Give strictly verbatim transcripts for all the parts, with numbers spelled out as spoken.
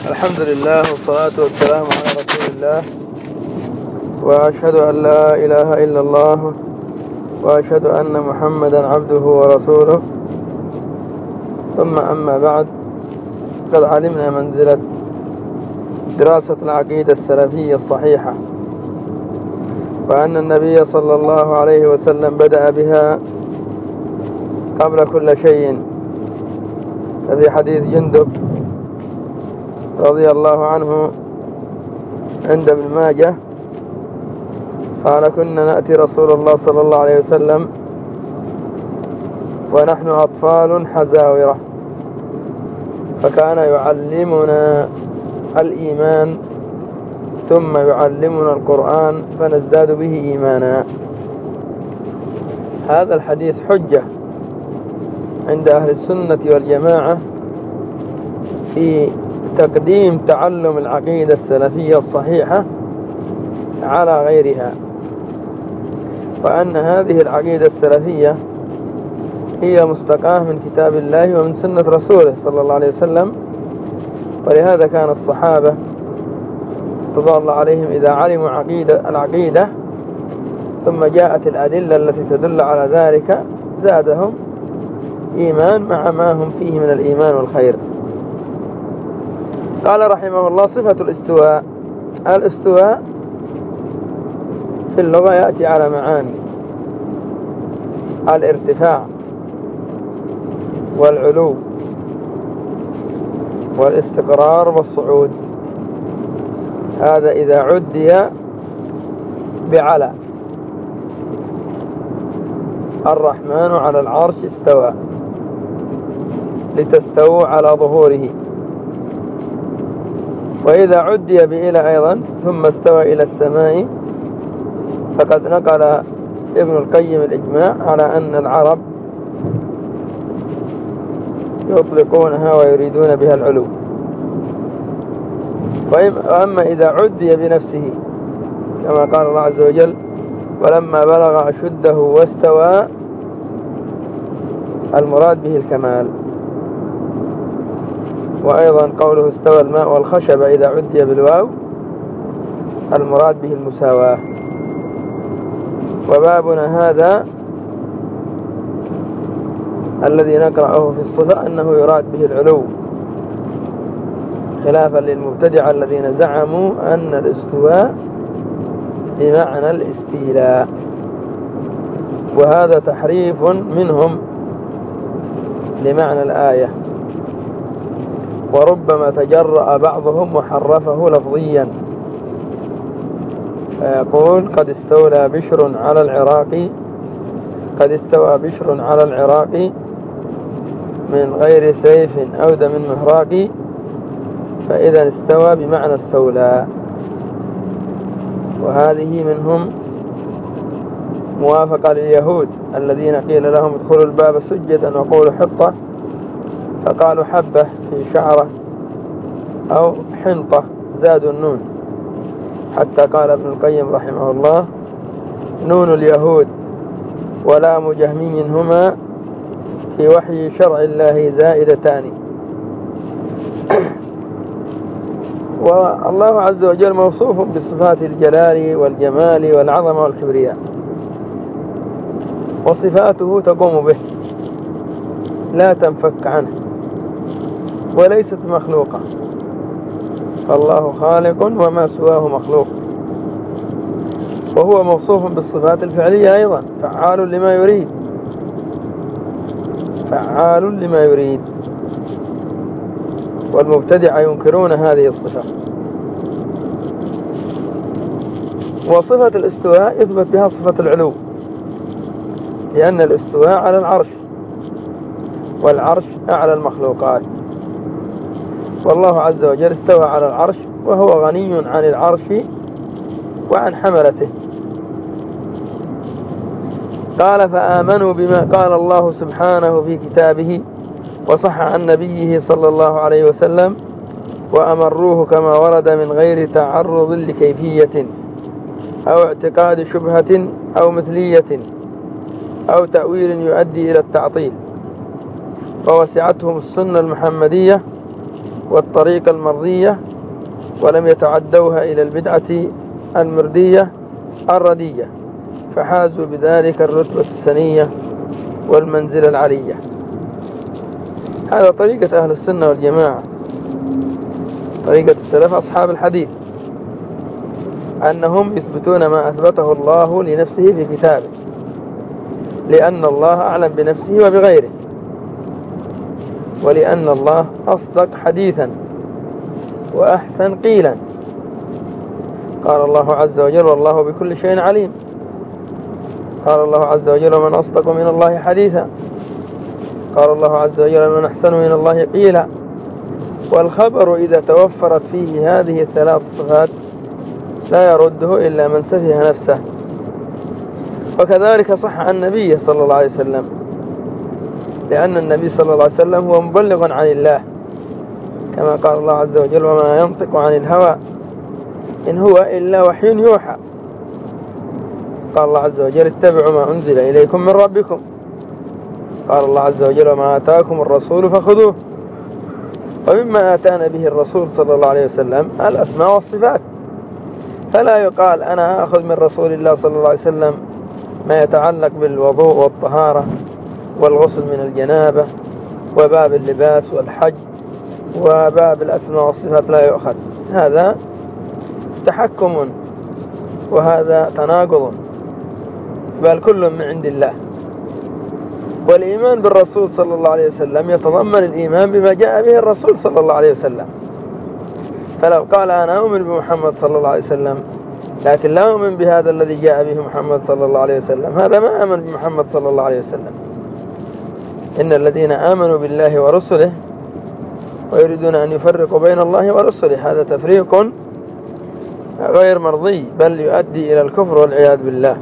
الحمد لله والصلاة والسلام على رسول الله، وأشهد أن لا إله إلا الله، وأشهد أن محمدا عبده ورسوله. ثم أما بعد، قد علمنا منزلة دراسة العقيدة السلفية الصحيحة، وأن النبي صلى الله عليه وسلم بدأ بها قبل كل شيء. ففي حديث جندب رضي الله عنه عند ابن ماجه قال: كنا نأتي رسول الله صلى الله عليه وسلم ونحن أطفال حزاورة، فكان يعلمنا الإيمان ثم يعلمنا القرآن فنزداد به إيمانا. هذا الحديث حجة عند أهل السنة والجماعة في تقديم تعلم العقيدة السلفية الصحيحة على غيرها، وأن هذه العقيدة السلفية هي مستقاة من كتاب الله ومن سنة رسوله صلى الله عليه وسلم. ولهذا كان الصحابة رضي الله عليهم إذا علموا عقيدة العقيدة ثم جاءت الأدلة التي تدل على ذلك زادهم إيمان مع ما هم فيه من الإيمان والخير. قال رحمه الله: صفة الاستواء. الاستواء في اللغة يأتي على معاني: الارتفاع والعلو والاستقرار والصعود. هذا إذا عدي بعلى. الرحمن على العرش استوى لتستووا على ظهوره. وإذا عدي بإلى أيضا ثم استوى إلى السماء، فقد نقل ابن القيم الإجماع على أن العرب يطلقونها ويريدون بها العلو. وأما إذا عدي بنفسه كما قال الله عز وجل: ولما بلغ أشده واستوى، المراد به الكمال. وأيضا قوله استوى الماء والخشب إذا عدي بالواو، المراد به المساواة. وبابنا هذا الذي نقرأه في الصفة أنه يراد به العلو، خلافا للمبتدعة الذين زعموا أن الاستواء بمعنى الاستيلاء، وهذا تحريف منهم لمعنى الآية. وربما تجرأ بعضهم وحرفه لفظيا، فيقول: قد استولى بشر على العراق، قد استوى بشر على العراق من غير سيف أو دم مهراق، فإذا استوى بمعنى استولى. وهذه منهم موافقة لليهود الذين قيل لهم: ادخلوا الباب سجدا وقولوا حطة، فقالوا حبة في شعرة أو حنطة زادوا النون، حتى قال ابن القيم رحمه الله: نون اليهود ولام جهمي هما في وحي شرع الله زائدتان. والله عز وجل موصوف بصفات الجلال والجمال والعظمة والكبرياء، وصفاته تقوم به لا تنفك عنه، وليست مخلوقة، فالله خالق وما سواه مخلوق. وهو موصوف بالصفات الفعلية أيضا: فعال لما يريد، فعال لما يريد. والمبتدعة ينكرون هذه الصفة. وصفة الاستواء يثبت بها صفة العلو، لأن الاستواء على العرش، والعرش أعلى المخلوقات. والله عز وجل استوى على العرش وهو غني عن العرش وعن حملته. قال: فآمنوا بما قال الله سبحانه في كتابه وصح عن نبيه صلى الله عليه وسلم، وأمروه كما ورد من غير تعرض لكيفية أو اعتقاد شبهة أو مثلية أو تأويل يؤدي إلى التعطيل. ووسعتهم السنة المحمدية والطريقة المرضية، ولم يتعدوها إلى البدعة المردية الردية، فحازوا بذلك الرتبة السنية والمنزلة العلية. هذا طريقة أهل السنة والجماعة، طريقة السلف أصحاب الحديث، أنهم يثبتون ما أثبته الله لنفسه في كتابه، لأن الله أعلم بنفسه وبغيره، ولأن الله أصدق حديثا وأحسن قيلا. قال الله عز وجل: والله بكل شيء عليم. قال الله عز وجل: ومن أصدق من الله حديثا. قال الله عز وجل: ومن أحسن من الله قيلا. والخبر إذا توفرت فيه هذه الثلاث صفات لا يرده إلا من سفه نفسه. وكذلك صح عن النبي صلى الله عليه وسلم، لأن النبي صلى الله عليه وسلم هو مبلغ عن الله، كما قال الله عز وجل: وما ينطق عن الهوى إن هو إلا وحي يوحى. قال الله عز وجل: اتبعوا ما أنزل إليكم من ربكم. قال الله عز وجل: وما آتاكم الرسول فخذوه. ومما آتانا به الرسول صلى الله عليه وسلم الأسماء والصفات، فلا يقال أنا أخذ من رسول الله صلى الله عليه وسلم ما يتعلق بالوضوء والطهارة والغسل من الجنابة وباب اللباس والحج وباب الأسماء والصفات، لا يؤخذ. هذا تحكم وهذا تناقض، بل كل من عند الله. والإيمان بالرسول صلى الله عليه وسلم يتضمن الإيمان بما جاء به الرسول صلى الله عليه وسلم. فلو قال أنا أؤمن بمحمد صلى الله عليه وسلم لكن لا أؤمن بهذا الذي جاء به محمد صلى الله عليه وسلم، هذا ما آمن بمحمد صلى الله عليه وسلم. إن الذين آمنوا بالله ورسله ويريدون أن يفرقوا بين الله ورسله، هذا تفريق غير مرضي، بل يؤدي إلى الكفر والعياذ بالله.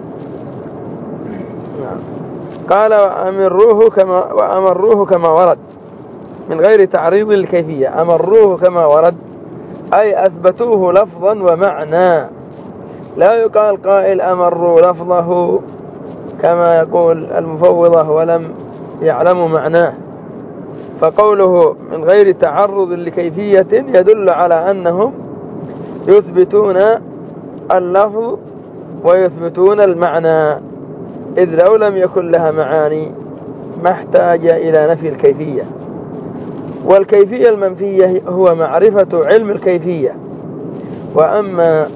قال: وأمروه كما, وأمروه كما ورد، من غير تعريض الكيفية. أمروه كما ورد أي أثبتوه لفظا ومعنى، لا يقال قائل أمروا لفظه كما يقول المفوضة ولم يعلموا معناه. فقوله من غير تعرض لكيفية يدل على أنهم يثبتون اللفظ ويثبتون المعنى، إذ لو لم يكن لها معاني ما احتاج إلى نفي الكيفية. والكيفية المنفية هو معرفة علم الكيفية. وأما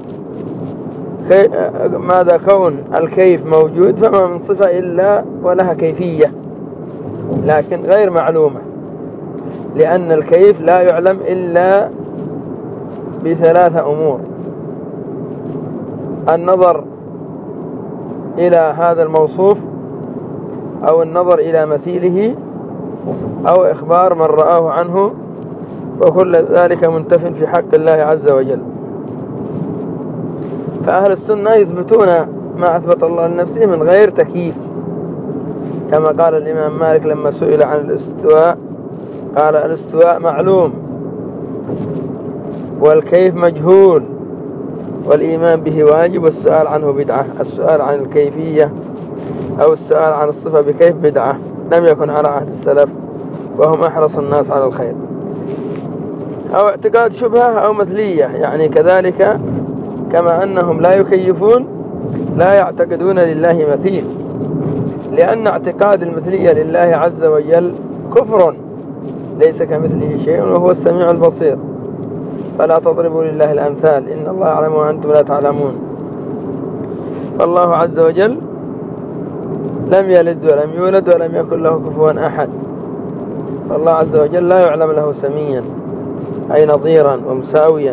ماذا كون الكيف موجود فما من صفة إلا ولها كيفية، لكن غير معلومة، لأن الكيف لا يعلم إلا بثلاثة أمور: النظر إلى هذا الموصوف، أو النظر إلى مثيله، أو إخبار من رآه عنه، وكل ذلك منتف في حق الله عز وجل. فأهل السنة يثبتون ما أثبت الله لنفسه من غير تكييف، كما قال الإمام مالك لما سئل عن الاستواء قال: الاستواء معلوم والكيف مجهول والإيمان به واجب والسؤال عنه بدعة. السؤال عن الكيفية أو السؤال عن الصفة بكيف بدعة، لم يكن على عهد السلف وهم أحرص الناس على الخير. أو اعتقاد شبهة أو مثلية، يعني كذلك كما أنهم لا يكيفون لا يعتقدون لله مثيل، لأن اعتقاد المثلية لله عز وجل كفر، ليس كمثله شيء وهو السميع البصير. فلا تضربوا لله الأمثال، إن الله يعلم وأنتم لا تعلمون. فالله عز وجل لم يلد ولم يولد ولم يكن له كفوا أحد، فالله عز وجل لا يعلم له سميا أي نظيرا ومساويا.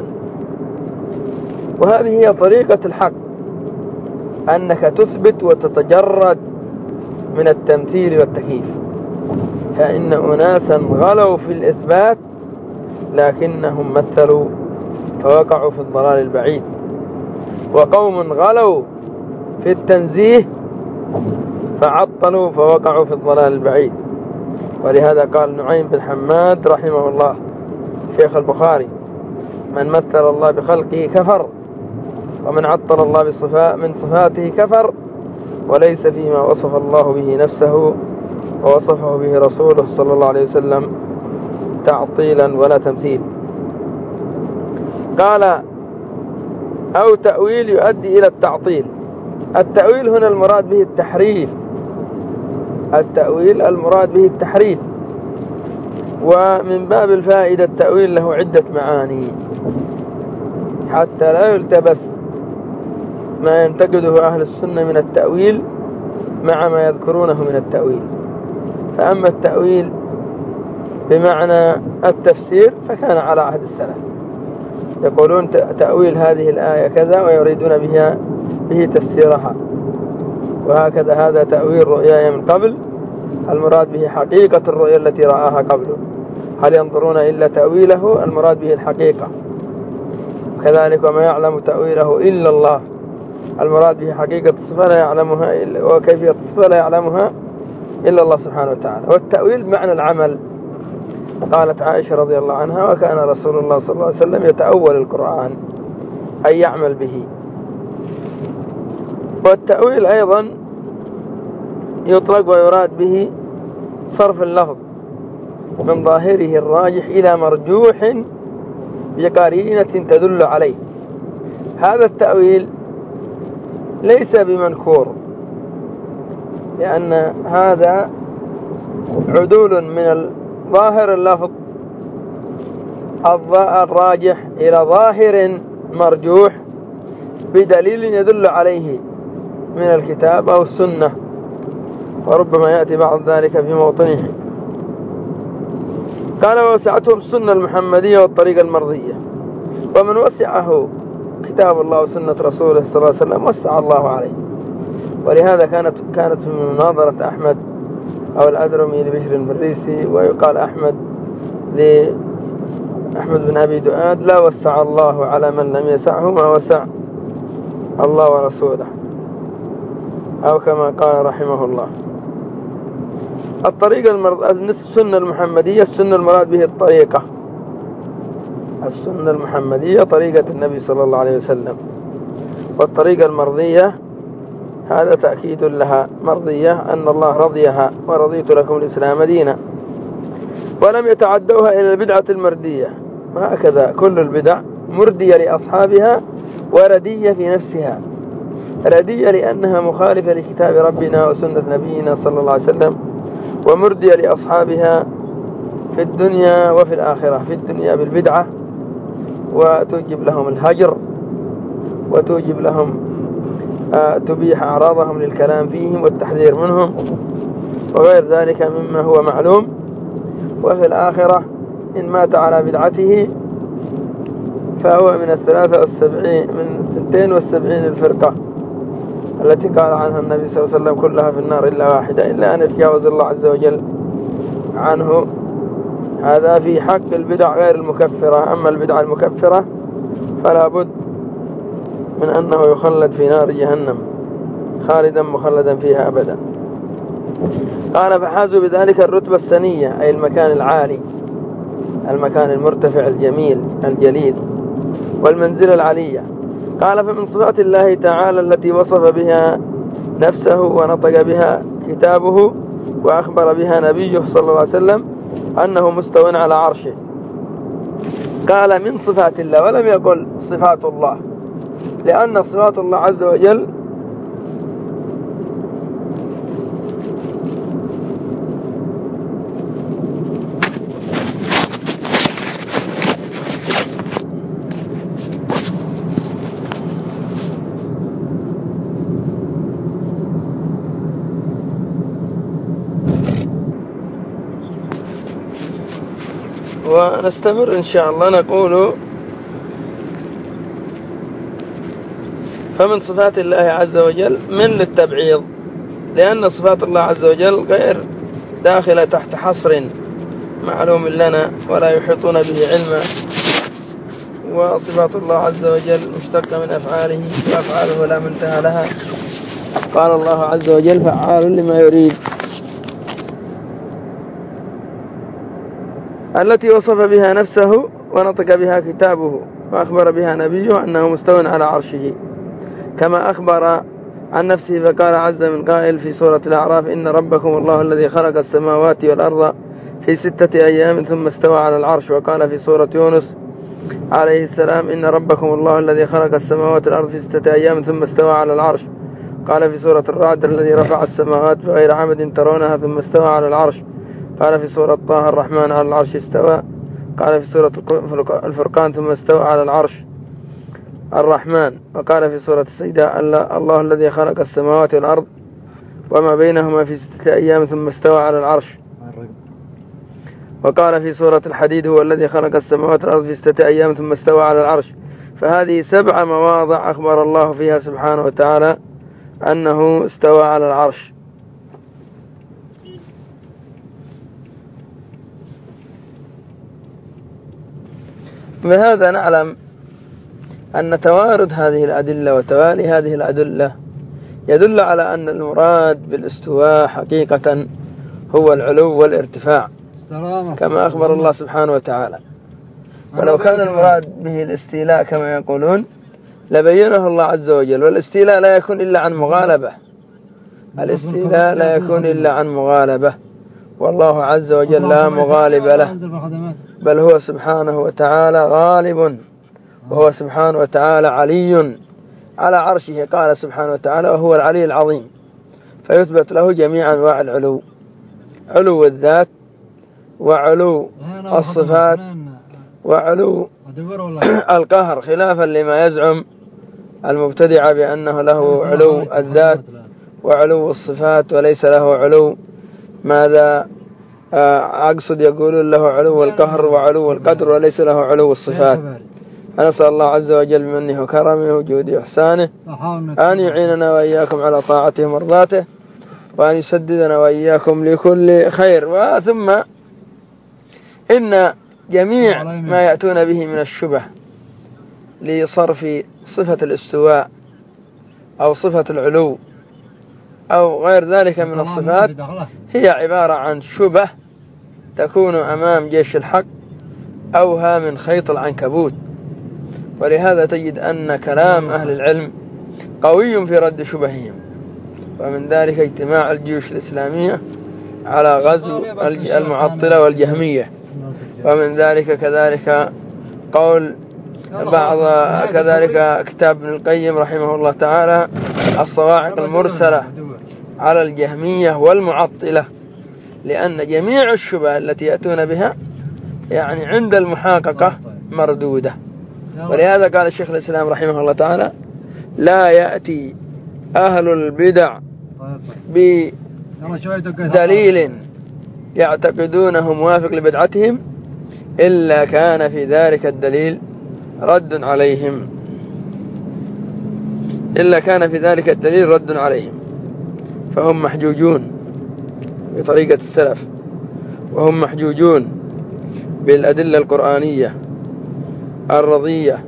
وهذه هي طريقة الحق، أنك تثبت وتتجرد من التمثيل والتكييف. فإن أناسا غلوا في الإثبات لكنهم مثلوا فوقعوا في الضلال البعيد، وقوم غلوا في التنزيه فعطلوا فوقعوا في الضلال البعيد. ولهذا قال نعيم بن حماد رحمه الله شيخ البخاري: من مثل الله بخلقه كفر، ومن عطل الله بصفاء من صفاته كفر، وليس فيما وصف الله به نفسه ووصفه به رسوله صلى الله عليه وسلم تعطيلا ولا تمثيل. قال أو تأويل يؤدي إلى التعطيل. التأويل هنا المراد به التحريف، التأويل المراد به التحريف. ومن باب الفائدة التأويل له عدة معاني حتى لا يلتبس ما ينتقده أهل السنة من التأويل مع ما يذكرونه من التأويل. فأما التأويل بمعنى التفسير فكان على عهد السلف، يقولون تأويل هذه الآية كذا ويريدون بها به تفسيرها، وهكذا هذا تأويل رؤياي من قبل، المراد به حقيقة الرؤيا التي رآها قبله. هل ينظرون إلا تأويله؟ المراد به الحقيقة. كذلك وما يعلم تأويله إلا الله، المراد به حقيقة الصفة لا يعلمها إلا، وكيفية الصفة لا يعلمها إلا الله سبحانه وتعالى. والتأويل بمعنى العمل. قالت عائشة رضي الله عنها: وكان رسول الله صلى الله عليه وسلم يتأول القرآن، أي يعمل به. والتأويل أيضا يطلق ويراد به صرف اللفظ من ظاهره الراجح إلى مرجوح بقرينة تدل عليه. هذا التأويل ليس بمنكور، لأن هذا عدول من ظاهر اللفظ الراجح إلى ظاهر مرجوح بدليل يدل عليه من الكتاب أو السنة، وربما يأتي بعض ذلك في موطنه. قال: ووسعتهم السنة المحمدية والطريقة المرضية. ومن وسعه كتاب الله وسنة رسوله صلى الله عليه وسلم وسع الله عليه. ولهذا كانت كانت من مناظرة أحمد أو الأدرمي لبشر المريسي، ويقال أحمد لأحمد بن أبي دؤاد: لا وسع الله على من لم يسعه ما وسع الله ورسوله، أو كما قال رحمه الله. الطريقة المرض... السنة المحمدية، السنة المراد به الطريقة، السنة المحمدية طريقة النبي صلى الله عليه وسلم. والطريقة المرضية هذا تأكيد لها، مرضية أن الله رضيها: ورضيت لكم الإسلام دينا. ولم يتعدوها إلى البدعة المردية، وهكذا كل البدع مردية لأصحابها وردية في نفسها. ردية لأنها مخالفة لكتاب ربنا وسنة نبينا صلى الله عليه وسلم، ومردية لأصحابها في الدنيا وفي الآخرة. في الدنيا بالبدعة، وتوجب لهم الهجر، وتوجب لهم آه تبيح أعراضهم للكلام فيهم والتحذير منهم وغير ذلك مما هو معلوم. وفي الآخرة إن مات على بدعته فهو من الثلاثة والسبعين من ستين والسبعين الفرقة التي قال عنها النبي صلى الله عليه وسلم: كلها في النار إلا واحدة، إلا أن يتجاوز الله عز وجل عنه. هذا في حق البدع غير المكفرة. أما البدع المكفرة فلا بد من أنه يخلد في نار جهنم خالدا مخلدا فيها أبدا. قال: فحازوا بذلك الرتبة السنية، أي المكان العالي، المكان المرتفع الجميل الجليل، والمنزلة العلية. قال: فمن صفات الله تعالى التي وصف بها نفسه ونطق بها كتابه وأخبر بها نبيه صلى الله عليه وسلم أنه مستوٍ على عرشه. قال: من صفات الله، ولم يقل صفات الله، لأن صفات الله عز وجل ونستمر إن شاء الله. نقول: فمن صفات الله عز وجل من للتبعيض، لأن صفات الله عز وجل غير داخلة تحت حصر معلوم لنا ولا يحيطون به علما. وصفات الله عز وجل مشتقة من أفعاله، وأفعاله لا منتهى لها. قال الله عز وجل: فعال لما يريد. التي وصف بها نفسه ونطق بها كتابه وأخبر بها نبيه أنه مستوٍ على عرشه، كما أخبر عن نفسه فقال عز من قائل في سورة الأعراف: إن ربكم الله الذي خلق السماوات والأرض في ستة أيام ثم استوى على العرش. وقال في سورة يونس عليه السلام إن ربكم الله الذي خلق السماوات والأرض في ستة أيام ثم استوى على العرش. قال في سورة الرعد الذي رفع السماوات بغير عمد ترونها ثم استوى على العرش. قال في سورة طه الرحمن على العرش استوى. قال في سورة الفرقان ثم استوى على العرش الرحمن. وقال في سورة السجدة الله الذي خلق السماوات والأرض وما بينهما في ستة أيام ثم استوى على العرش. وقال في سورة الحديد هو الذي خلق السماوات والأرض في ستة أيام ثم استوى على العرش. فهذه سبع مواضع أخبر الله فيها سبحانه وتعالى أنه استوى على العرش. بهذا نعلم أن توارد هذه الأدلة وتوالي هذه الأدلة يدل على أن المراد بالاستواء حقيقة هو العلو والارتفاع كما أخبر الله سبحانه وتعالى. ولو كان المراد به الاستيلاء كما يقولون لبينه الله عز وجل. والاستيلاء لا يكون إلا عن مغالبة، الاستيلاء لا يكون إلا عن مغالبة، والله عز وجل لا مغالب له، بل هو سبحانه وتعالى غالب، وهو سبحانه وتعالى علي على عرشه. قال سبحانه وتعالى وهو العلي العظيم، فيثبت له جميع أنواع العلو، علو الذات وعلو الصفات وعلو القهر، خلافا لما يزعم المبتدع بأنه له علو الذات وعلو الصفات وليس له علو ماذا أقصد يقولون له علو القهر وعلو القدر وليس له علو الصفات. فنسأل الله عز وجل بمنه وكرمه وجوده وإحسانه أن يعيننا وإياكم على طاعته ومرضاته، وأن يسددنا وإياكم لكل خير. وثم إن جميع ما يأتون به من الشبه لصرف صفة الاستواء أو صفة العلو أو غير ذلك من الصفات هي عبارة عن شبه تكون أمام جيش الحق أوها من خيط العنكبوت. ولهذا تجد أن كلام أهل العلم قوي في رد شبههم، ومن ذلك اجتماع الجيوش الإسلامية على غزو المعطلة والجهمية، ومن ذلك كذلك قول بعض كذلك كتاب ابن القيم رحمه الله تعالى الصواعق المرسلة على الجهمية والمعطلة، لأن جميع الشبه التي يأتون بها يعني عند المحاققة مردودة. ولهذا قال الشيخ الإسلام رحمه الله تعالى لا يأتي أهل البدع بدليل يعتقدونه موافق لبدعتهم إلا كان في ذلك الدليل رد عليهم إلا كان في ذلك الدليل رد عليهم فهم محجوجون بطريقة السلف، وهم محجوجون بالأدلة القرآنية الرضية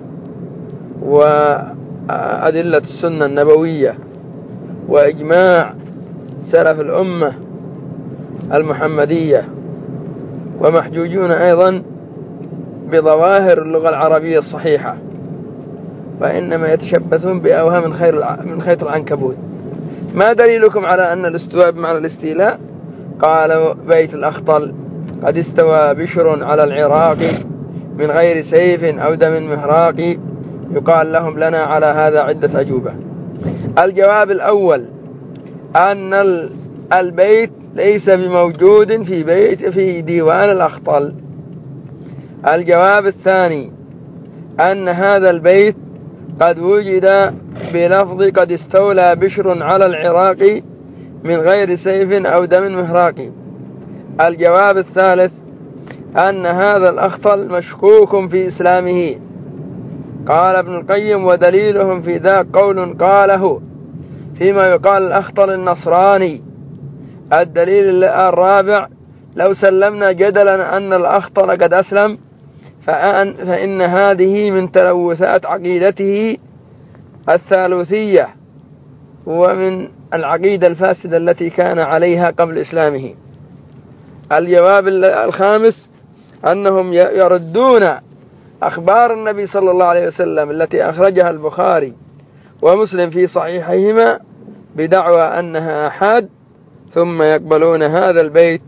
وأدلة السنة النبوية وإجماع سلف الأمة المحمدية، ومحجوجون أيضا بظواهر اللغة العربية الصحيحة، وإنما يتشبثون بأوهام من خير من خيط العنكبوت. ما دليلكم على أن الاستواء بمعنى الاستيلاء؟ قال بيت الأخطل قد استوى بشر على العراق من غير سيف أو دم مهراق يقال لهم لنا على هذا عدة أجوبة. الجواب الأول أن البيت ليس بموجود في بيت في ديوان الأخطل. الجواب الثاني أن هذا البيت قد وجد بلفظ قد استولى بشر على العراق من غير سيف أو دم مهراق. الجواب الثالث أن هذا الأخطل مشكوك في إسلامه. قال ابن القيم ودليلهم في ذا قول قاله فيما يقال الأخطل النصراني. الدليل الرابع لو سلمنا جدلا أن الأخطل قد أسلم فأن فإن هذه من تلوثات عقيدته الثالوثية ومن العقيدة الفاسدة التي كان عليها قبل إسلامه. الجواب الخامس أنهم يردون أخبار النبي صلى الله عليه وسلم التي أخرجها البخاري ومسلم في صحيحيهما بدعوى أنها أحاد، ثم يقبلون هذا البيت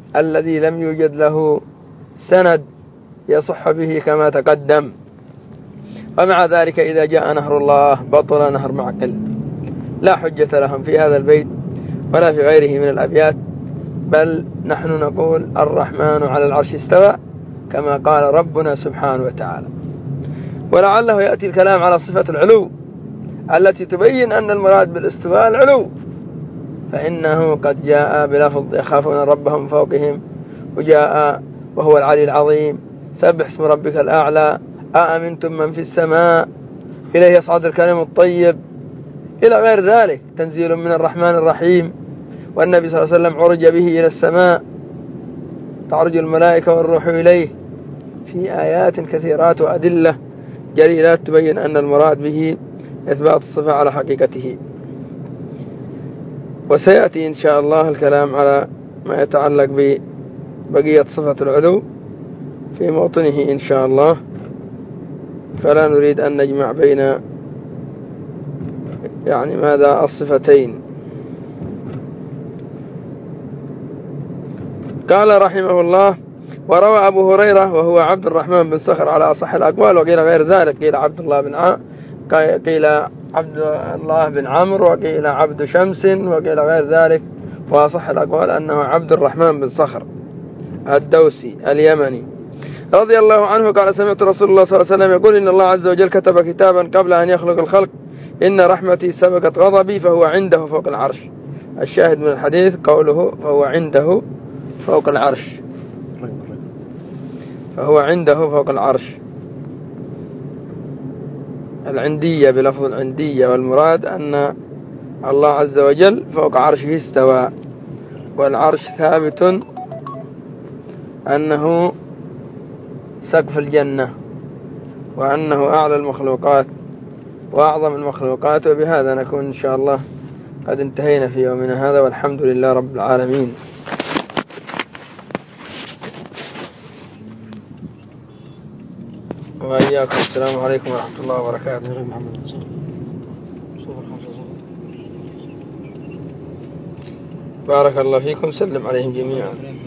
الذي لم يوجد له سند يصح به كما تقدم. ومع ذلك إذا جاء نهر الله بطل نهر معقل. لا حجة لهم في هذا البيت ولا في غيره من الأبيات، بل نحن نقول الرحمن على العرش استوى كما قال ربنا سبحانه وتعالى. ولعله يأتي الكلام على صفة العلو التي تبين أن المراد بالاستواء العلو، فإنه قد جاء بلفظ يخافون ربهم فوقهم، وجاء وهو العلي العظيم، سبح اسم ربك الأعلى، أأمنتم من في السماء، إليه يصعد الكلم الطيب، إلى غير ذلك، تنزيل من الرحمن الرحيم. والنبي صلى الله عليه وسلم عرج به إلى السماء، تعرج الملائكة والروح إليه، في آيات كثيرات وأدلة جليلات تبين أن المراد به إثبات الصفة على حقيقته. وسيأتي إن شاء الله الكلام على ما يتعلق ببقية صفة العلو في موطنه إن شاء الله، فلا نريد أن نجمع بين يعني ماذا الصفتين. قال رحمه الله: وروى أبو هريرة وهو عبد الرحمن بن صخر على أصح الأقوال، وقيل غير ذلك، قيل عبد الله بن ع... قيل عبد الله بن عمرو، وقيل عبد شمس، وقيل غير ذلك، وأصح الأقوال أنه عبد الرحمن بن صخر الدوسي اليمني رضي الله عنه قال: سمعت رسول الله صلى الله عليه وسلم يقول: إن الله عز وجل كتب كتابا قبل أن يخلق الخلق، إن رحمتي سبقت غضبي، فهو عنده فوق العرش. الشاهد من الحديث قوله فهو عنده فوق العرش، فهو عنده فوق العرش، العندية بلفظ العندية، والمراد أن الله عز وجل فوق عرشه استوى، والعرش ثابت أنه سقف الجنة، وأنه أعلى المخلوقات وأعظم المخلوقات. وبهذا نكون إن شاء الله قد انتهينا في يومنا هذا، والحمد لله رب العالمين. وإياكم. السلام عليكم ورحمة الله وبركاته. بارك الله فيكم. سلم عليهم جميعا.